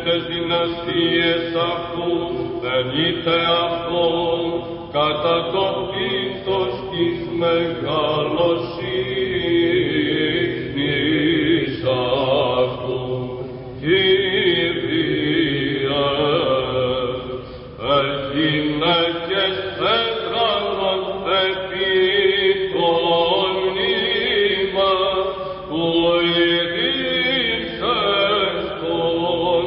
τες δυναστείες αυτού, θελείτε αυτόν, κατά το πίθος της μεγαλοσύνης αυτού. Κύριε, γυναίκες έδρανον επί των νήμα, που ειρήνσες τον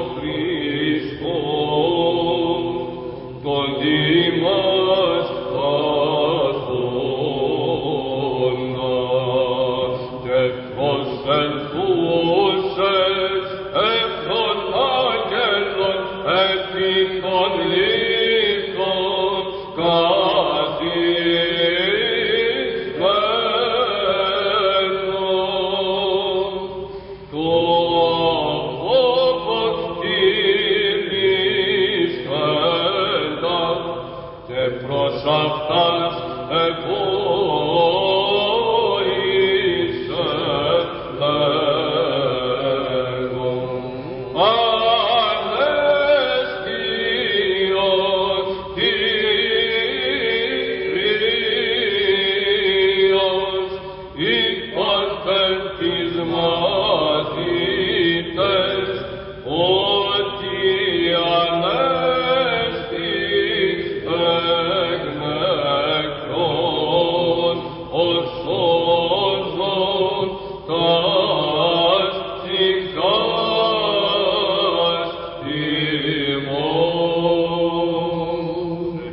Χριστόν, τον Δήμας Παθώνα, και προσελθούσες εκ των άγγελων επί των λύκων καθισμένων, το φόβος κηρύσσοντα, και προς αυτά